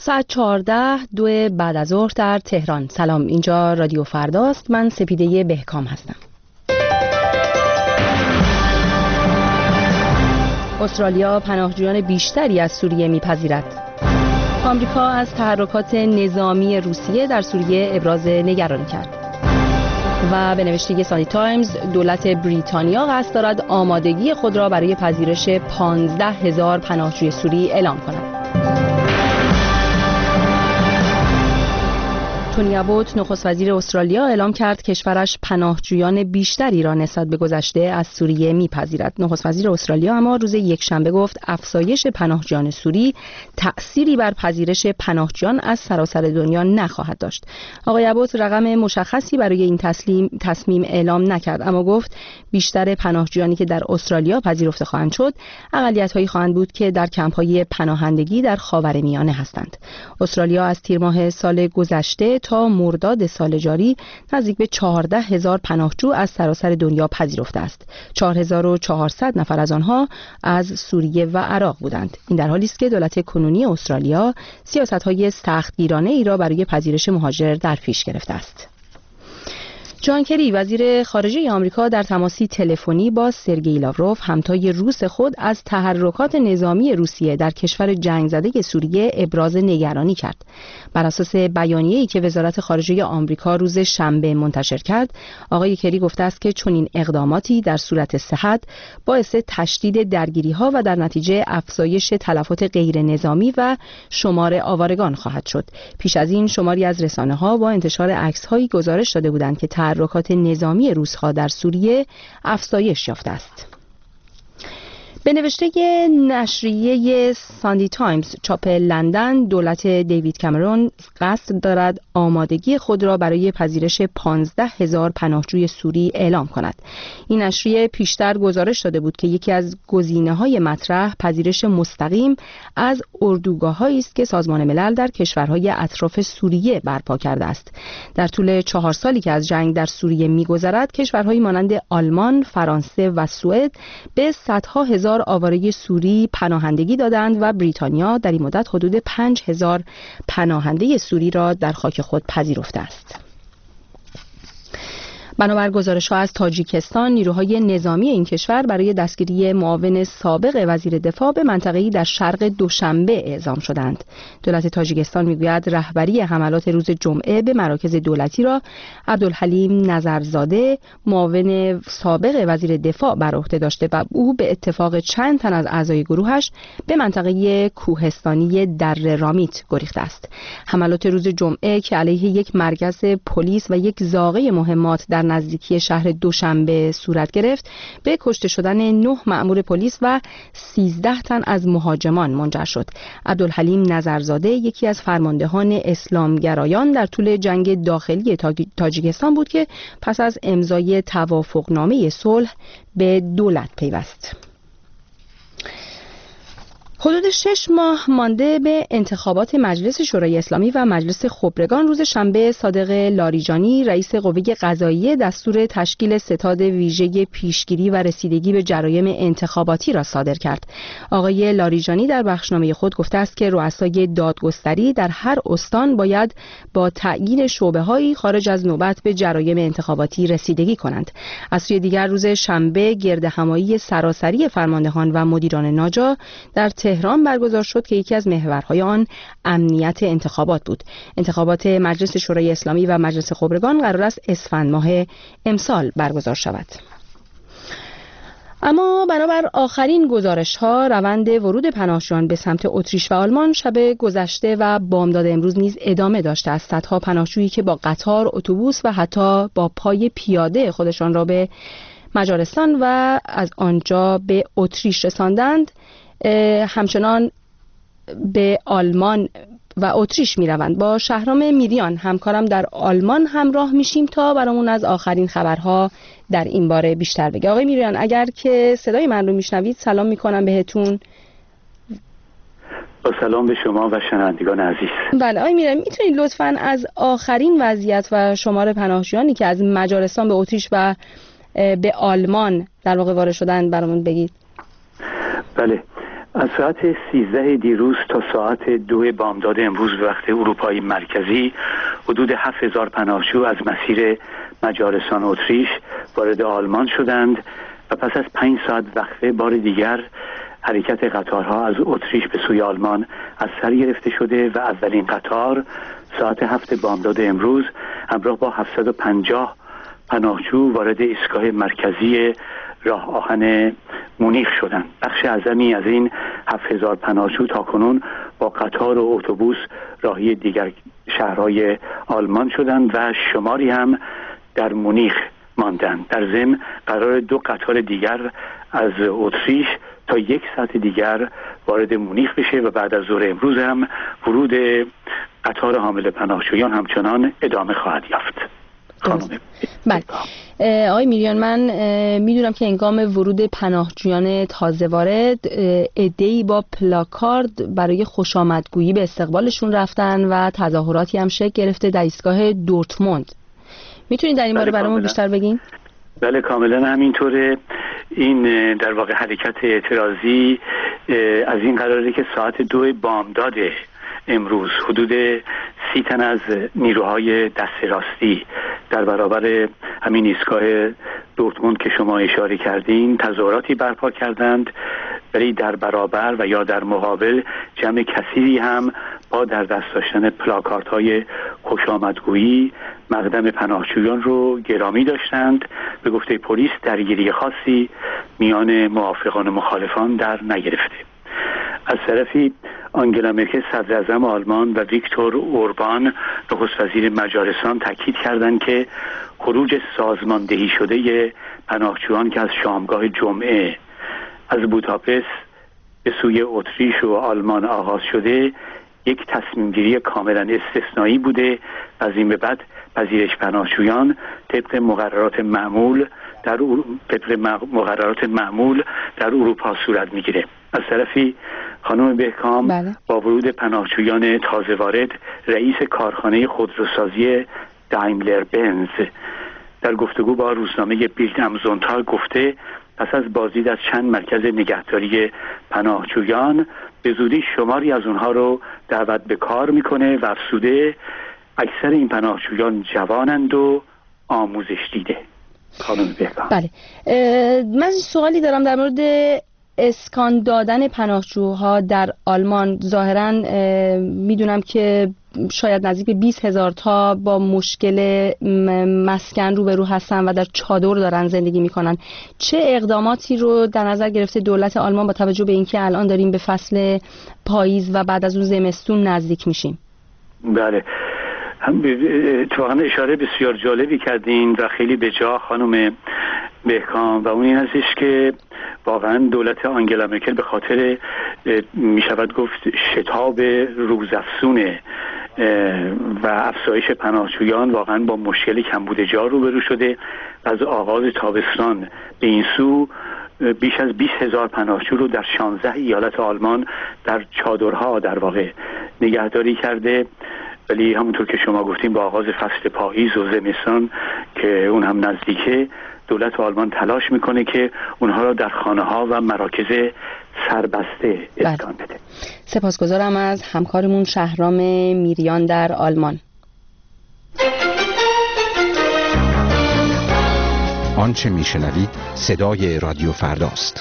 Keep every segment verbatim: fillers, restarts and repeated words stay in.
ساعت چهارده دو بعد از ظهر در تهران. سلام، اینجا رادیو فرداست. من سپیده بهکام هستم. استرالیا پناهجویان بیشتری از سوریه میپذیرد. آمریکا از تحرکات نظامی روسیه در سوریه ابراز نگرانی کرد. و به نوشته ساندی تایمز، دولت بریتانیا قصد دارد آمادگی خود را برای پذیرش پانزده هزار پناهجوی سوری اعلام کند. تونی ابوت، نخست وزیر استرالیا، اعلام کرد کشورش پناهجویان بیشتری را نسبت به گذشته از سوریه میپذیرد. نخست وزیر استرالیا اما روز یکشنبه گفت افزایش پناهجویان سوری تأثیری بر پذیرش پناهجویان از سراسر دنیا نخواهد داشت. آقای ابوت رقم مشخصی برای این تسلیم تصمیم اعلام نکرد، اما گفت بیشتر پناهجویانی که در استرالیا پذیرفته خواهند شد اقلیت‌هایی خواهند بود که در کمپ‌های پناهندگی در خاورمیانه هستند. استرالیا از تیر ماه سال گذشته تا مرداد سال جاری نزدیک به چهارده هزار پناهجو از سراسر دنیا پذیرفته است. چهار هزار و چهارصد نفر از آنها از سوریه و عراق بودند. این در حالی است که دولت کنونی استرالیا سیاست‌های سختگیرانه ای را برای پذیرش مهاجر در پیش گرفته است. جان کری، وزیر خارجه آمریکا، در تماسی تلفنی با سرگئی لاوروف، همتای روس خود، از تحرکات نظامی روسیه در کشور جنگ زده سوریه ابراز نگرانی کرد. بر اساس بیانیه‌ای که وزارت خارجه آمریکا روز شنبه منتشر کرد، آقای کری گفته است که چنین اقداماتی در صورت صحت باعث تشدید درگیری‌ها و در نتیجه افزایش تلفات غیر نظامی و شمار آوارگان خواهد شد. پیش از این شماری از رسانه‌ها با انتشار عکس‌هایی گزارش داده بودند که تحرکات نظامی روس‌ها در سوریه افزایش یافته است. به نوشته نشریه ساندی تایمز چاپ لندن، دولت دیوید کامرون قصد دارد آمادگی خود را برای پذیرش پانزده هزار پناهجوی سوری اعلام کند. این نشریه پیشتر گزارش داده بود که یکی از گزینه‌های مطرح پذیرش مستقیم از اردوگاه‌هایی است که سازمان ملل در کشورهای اطراف سوریه برپا کرده است. در طول چهار سالی که از جنگ در سوریه می‌گذرد، کشورهایی مانند آلمان، فرانسه و سوئد به صدها هزار آواره سوری پناهندگی دادند و بریتانیا در این مدت حدود پنج هزار پناهنده سوری را در خاک خود پذیرفته است. بنابر گزارش‌ها از تاجیکستان، نیروهای نظامی این کشور برای دستگیری معاون سابق وزیر دفاع به منطقه‌ای در شرق دوشنبه اعزام شدند. دولت تاجیکستان میگوید رهبری حملات روز جمعه به مراکز دولتی را عبدالحلیم نظرزاده، معاون سابق وزیر دفاع، بر عهده داشته و او به اتفاق چند تن از اعضای گروهش به منطقه کوهستانی در رامیت گریخته است. حملات روز جمعه که علیه یک مرکز پلیس و یک زاغه مهمات در نزدیکی شهر دوشنبه صورت گرفت، به کشته شدن نه مأمور پلیس و سیزده تن از مهاجمان منجر شد. عبدالحلیم نظرزاده یکی از فرماندهان اسلامگرایان در طول جنگ داخلی تاجیکستان بود که پس از امضای توافقنامه صلح به دولت پیوست. حدود شش ماه مانده به انتخابات مجلس شورای اسلامی و مجلس خبرگان، روز شنبه صادق لاریجانی، رئیس قوه قضاییه، دستور تشکیل ستاد ویژه پیشگیری و رسیدگی به جرایم انتخاباتی را صادر کرد. آقای لاریجانی در بخشنامه خود گفته است که رؤسای دادگستری در هر استان باید با تعیین شعبه‌هایی خارج از نوبت به جرایم انتخاباتی رسیدگی کنند. از سوی دیگر روز شنبه گردهمایی سراسری فرماندهان و مدیران ناجا در تهران برگزار شد که یکی از محورهای آن امنیت انتخابات بود. انتخابات مجلس شورای اسلامی و مجلس خبرگان قرار است اسفند ماه امسال برگزار شود. اما بنابر آخرین گزارش‌ها، روند ورود پناهجویان به سمت اتریش و آلمان شب گذشته و بامداد امروز نیز ادامه داشته است. صدها پناهجویی که با قطار، اتوبوس و حتی با پای پیاده خودشان را به مجارستان و از آنجا به اتریش رساندند، همچنان به آلمان و اتریش می روند. با شهرام میریان، همکارم در آلمان، همراه میشیم تا برامون از آخرین خبرها در این باره بیشتر بگه. آقای میریان، اگر که صدای من رو میشنوید، سلام میکنم بهتون. با سلام به شما و شنوندگان عزیز. بله آقای میریان، میتونید لطفاً از آخرین وضعیت و شمار پناهجویانی که از مجارستان به اتریش و به آلمان در واقع وارد شدن برامون بگید؟ بله، از ساعت سیزده دیروز تا ساعت دو بامداد امروز به وقت اروپای مرکزی حدود هفت هزار پناهجو از مسیر مجارستان اتریش وارد آلمان شدند و پس از پنج ساعت وقفه بار دیگر حرکت قطارها از اتریش به سوی آلمان از سر گرفته شده و اولین قطار ساعت هفت بامداد امروز همراه با هفتصد و پنجاه پناهجو وارد ایستگاه مرکزی راه آهن مونیخ شدند. بخش اعظمی از این هفت هزار پناهجو تاکنون با قطار و اتوبوس راهی دیگر شهرهای آلمان شدند و شماری هم در مونیخ ماندند. در ضمن قرار دو قطار دیگر از اتریش تا یک ساعت دیگر وارد مونیخ بشه و بعد از ظهر امروز هم ورود قطار حامل پناهجویان همچنان ادامه خواهد یافت. خانم بله آقای میریان، من میدونم که هنگام ورود پناهجویان تازه وارد عده‌ای با پلاکارد برای خوشامدگویی به استقبالشون رفتن و تظاهراتی هم شکل گرفته در ایستگاه دورتموند. میتونید در این باره برامون بیشتر بگین؟ بله کاملا همینطوره. این در واقع حرکت اعتراضی از این قراره که ساعت دو بامداد امروز حدود سی تن از نیروهای دست راستی در برابر همین ایستگاه دورتموند که شما اشاره کردین تظاهراتی برپا کردند، ولی در برابر و یا در مقابل جمع کثیری هم با در دست داشتن پلاکاردهای خوشامدگویی مقدم پناهجویان رو گرامی داشتند. به گفته پلیس درگیری خاصی میان موافقان و مخالفان در نگرفته. از طرفی آنگلا مرکل صدر اعظم آلمان و ویکتور اوربان نخست وزیر مجارستان تاکید کردند که خروج سازماندهی شده پناهجویان که از شامگاه جمعه از بوداپست به سوی اتریش و آلمان آغاز شده یک تصمیم گیری کاملا استثنایی بوده. از این به بعد پذیرش پناهجویان طبق مقررات معمول در طبق مقررات معمول در اروپا صورت میگیره. از طرفی خانم بهکام بله. با ورود پناهجویان تازه وارد رئیس کارخانه خودروسازی دایملر بنز در گفتگو با روزنامه بیلد ام زونتاگ گفته پس از بازدید از چند مرکز نگهداری پناهجویان به زودی شماری از اونها رو دعوت به کار میکنه و افزوده اکثر این پناهجویان جوانند و آموزش دیده. خانم بهکام بله من سوالی دارم در مورد اسکان دادن پناهجوها در آلمان. ظاهراً میدونم که شاید نزدیک به بیست هزار تا با مشکل مسکن روبرو هستن و در چادر دارن زندگی میکنن. چه اقداماتی رو در نظر گرفته دولت آلمان با توجه به اینکه الان داریم به فصل پاییز و بعد از اون زمستون نزدیک میشیم؟ بله هم اتفاقا اشاره بسیار جالبی کردین و خیلی به جا خانم بهکام و اون این هستش که واقعا دولت آنگلا مرکل به خاطر می شود گفت شتاب روزافزون و افزایش پناهجویان واقعا با مشکل کمبود جا روبرو شده. از آغاز تابستان به این سو بیش از بیست هزار پناهجو رو در شانزده ایالت آلمان در چادرها در واقع نگهداری کرده. ولی همونطور که شما گفتیم با آغاز فصل پاییز و زمستان که اون هم نزدیکه دولت آلمان تلاش میکنه که اونها را در خانه ها و مراکز سربسته اسکان بده. سپاسگزارم از همکارمون شهرام میریان در آلمان. آنچه میشنوید صدای رادیو فرداست.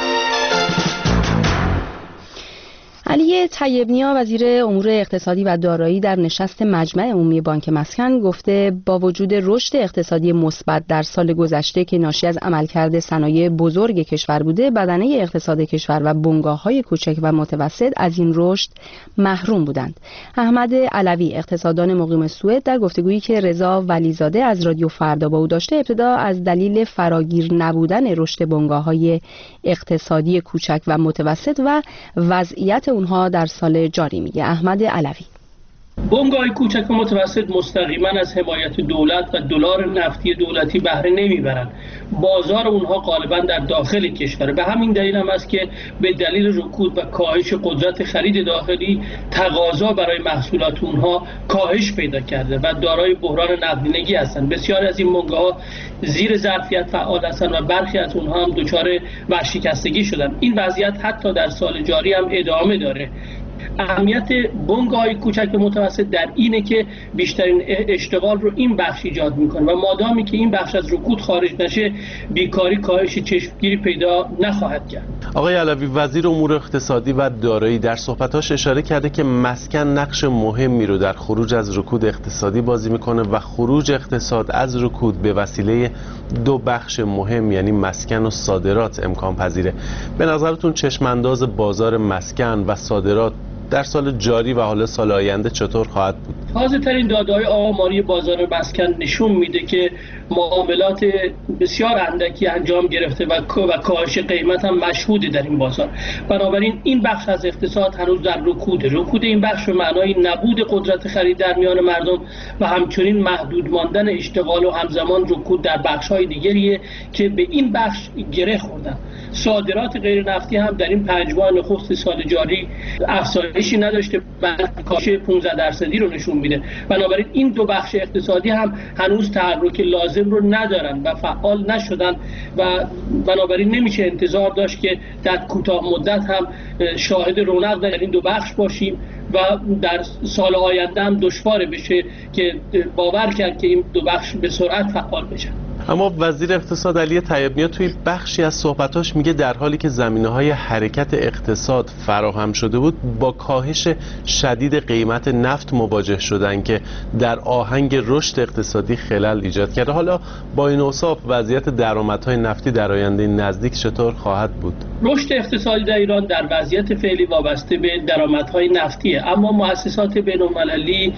علی طیبنیا وزیر امور اقتصادی و دارایی در نشست مجمع عمومی بانک مسکن گفته با وجود رشد اقتصادی مثبت در سال گذشته که ناشی از عملکرد صنایع بزرگ کشور بوده، بدنه اقتصاد کشور و بنگاه‌های کوچک و متوسط از این رشد محروم بودند. احمد علوی اقتصاددان مقیم سوئد در گفتگویی که رضا ولیزاده از رادیو فردا با او داشته ابتدا از دلیل فراگیر نبودن رشد بنگاه‌های اقتصادی کوچک و متوسط و وضعیت اونها در سال جاری میگه. احمد علوی: بنگاه‌های کوچک و متوسط مستقیما از حمایت دولت و دلار نفتی دولتی بهره نمیبرند. بازار اونها غالبا در داخل کشوره. به همین دلیل هم است که به دلیل رکود و کاهش قدرت خرید داخلی تقاضا برای محصولات اونها کاهش پیدا کرده و دارای بحران نقدینگی هستند. بسیاری از این بنگاه‌ها زیر ظرفیت فعال هستند و برخی از اونها هم دچار ورشکستگی شدند. این وضعیت حتی در سال جاری هم ادامه داره. اهمیت بنگاه‌های کوچک و متوسط در اینه که بیشترین اشتغال رو این بخش ایجاد میکنه و مادامی که این بخش از رکود خارج نشه، بیکاری کاهش چشمگیری پیدا نخواهد کرد. آقای علوی، وزیر امور اقتصادی و دارایی در صحبتاش اشاره کرده که مسکن نقش مهمی رو در خروج از رکود اقتصادی بازی میکنه و خروج اقتصاد از رکود به وسیله دو بخش مهم یعنی مسکن و صادرات امکان پذیره. به نظرتون چشمانداز بازار مسکن و صادرات در سال جاری و حالا سال آینده چطور خواهد بود؟ تازه ترین داده‌های آماری بازار مسکن نشون میده که معاملات بسیار اندکی انجام گرفته و کاهش قیمت هم مشهوده در این بازار. بنابراین این بخش از اقتصاد هنوز در رکوده. رکود این بخش به معنای نبود قدرت خرید در میان مردم و همچنین محدود ماندن اشتغال و همزمان رکود در بخش‌های دیگریه که به این بخش گره خوردن. صادرات غیر نفتی هم در این پنج ماه نخست سال جاری افزایشی نداشته، بلکه کاهش پانزده درصدی رو نشون میده. بنابراین این دو بخش اقتصادی هم هنوز تحرک لازم رو ندارن و فعال نشدن و بنابراین نمیشه انتظار داشت که در کوتاه مدت هم شاهد رونق در این دو بخش باشیم و در سال آینده هم دشوار بشه که باور کرد که این دو بخش به سرعت فعال بشن. اما وزیر اقتصاد علی طیب‌نیا توی بخشی از صحبتاش میگه در حالی که زمینه‌های حرکت اقتصاد فراهم شده بود، با کاهش شدید قیمت نفت مواجه شدن که در آهنگ رشد اقتصادی خلل ایجاد کرده. حالا با این اوصاف وضعیت درآمدهای نفتی در آینده نزدیک چطور خواهد بود؟ رشد اقتصادی در ایران در وضعیت فعلی وابسته به درآمدهای نفتیه، اما مؤسسات بین‌المللی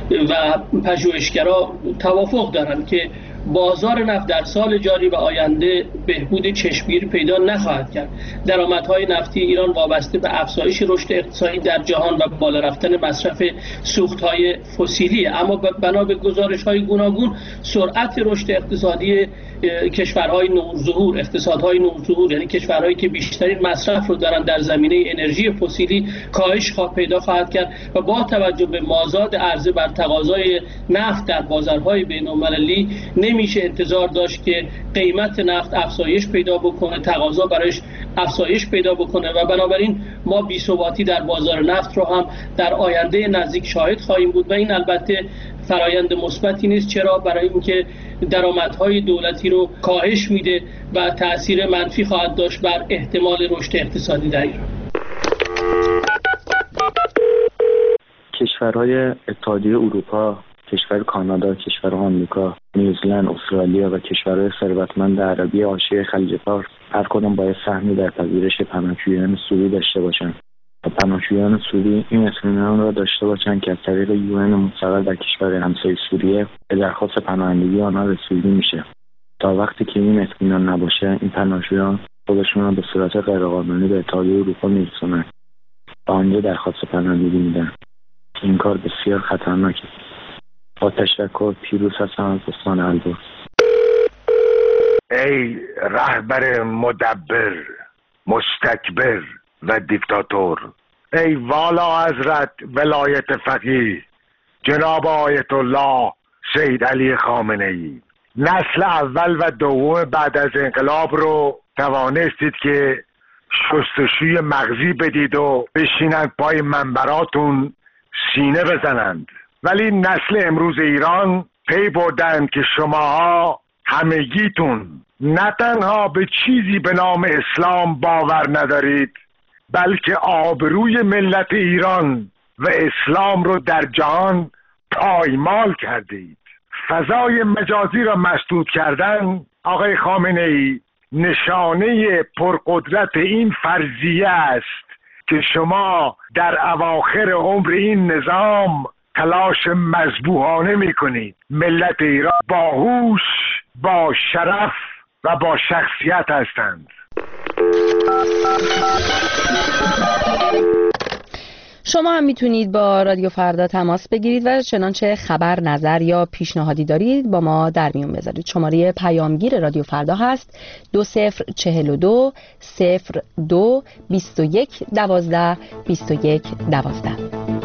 و پژوهشگرا توافق دارند که بازار نفت در سال جاری و آینده بهبود چشمگیری پیدا نخواهد کرد. درآمدهای نفتی ایران وابسته به افزایش رشد اقتصادی در جهان و بالا رفتن مصرف سوختهای فسیلی، اما بنا به گزارش‌های گوناگون سرعت رشد اقتصادی کشورهای نوظهور، اقتصادهای نوظهور یعنی کشورهایی که بیشترین مصرف رو دارن در زمینه انرژی فسیلی کاهش خواه پیدا خواهد کرد و با توجه به مازاد عرضه بر تقاضای نفت در بازارهای بین‌المللی نمیشه انتظار داشت که قیمت نفت افزایش پیدا بکنه، تقاضا برایش افزایش پیدا بکنه و بنابراین ما بی‌ثباتی در بازار نفت رو هم در آینده نزدیک شاهد خواهیم بود و این البته فرایند مثبتی نیست. چرا؟ برای اینکه درآمدهای دولتی رو کاهش میده و تأثیر منفی خواهد داشت بر احتمال رشد اقتصادی در ایران. کشورهای اتحادیه اروپا، کشور کانادا، کشور آمریکا، نیوزلند، استرالیا و کشورهای ثروتمند عربی حاشیه خلیج فارس هر کدام باید سهمی در پذیرش پناهجویان سوری داشته باشند و پناهجویان سوری این اطمینان را داشته باشند که از طریق یوئن مستقر در کشور همسایه سوریه به درخواست پناهندگی آنها رسیدگی میشه. تا وقتی که این اطمینان نباشه، این پناهجویان خودشون را به صورت غیرقانونی به اتحادیه اروپا میرسونن و آنجا درخواست پناهندگی میدن. این کار بسیار خطرناکه. با تشکر، پیروز هستم از استان البرز. ای رهبر مدبر، مستکبر و دیکتاتور، ای والا حضرت ولایت فقیه جناب آیت الله سید علی خامنه ای، نسل اول و دوم بعد از انقلاب رو توانستید که شستشوی مغزی بدید و بشینند پای منبراتون سینه بزنند، ولی نسل امروز ایران پی بردن که شماها همگیتون نه تنها به چیزی به نام اسلام باور ندارید، بلکه آبروی ملت ایران و اسلام رو در جهان پایمال کردید. فضای مجازی را مسدود کردن آقای خامنه ای نشانه پرقدرت این فرضیه است که شما در اواخر عمر این نظام تلاش مذبوحانه میکنید. ملت ایران با هوش، با شرف و با شخصیت هستند. شما هم میتونید با رادیو فردا تماس بگیرید و چنانچه خبر، نظر یا پیشنهادی دارید با ما در میون بذارید. شماره پیامگیر رادیو فردا هست دو صفر چهل و دو صفر دو بیست و یک دوازده بیست و یک دوازده.